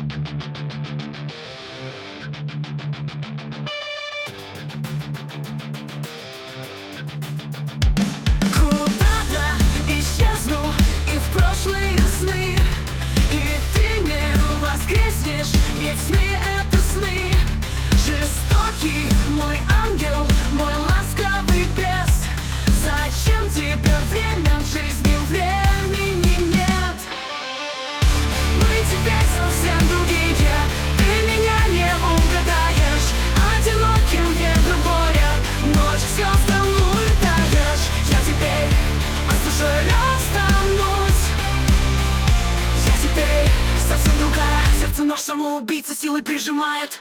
Куда-то исчезну и в прошлые сны, и ты не воскреснешь, ведь сны — это сны. Жестокий мой ангел, мой ласковый бес, зачем тебе время в жизни, времени нет? Мы теперь совсем другие, ты меня не угадаешь. Одиноким ветром горя, ночь к звездам улетаешь. Я теперь от души расстанусь. Я теперь совсем другая, сердце нож самоубийца силой прижимает.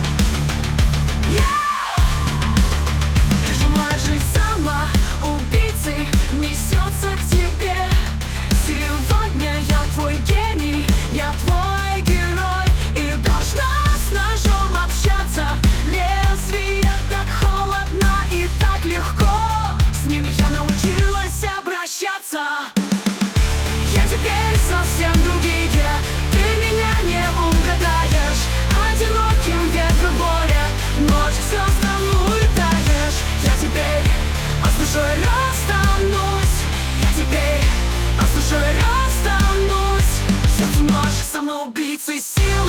Прижимает жизнь сама, убийцей несется к тебе. Сегодня я твой гений, я твой герой, и должна с ножом общаться. Лезвие так холодно и так легко, с ним я научилась обращаться. Я теперь совсем другие, ты меня не угадаешь. Одиноким ветром горя, ночь к звездам улетаешь. Я теперь с душой расстанусь. Я теперь с душой расстанусь. Сердце нож самоубийцы сил.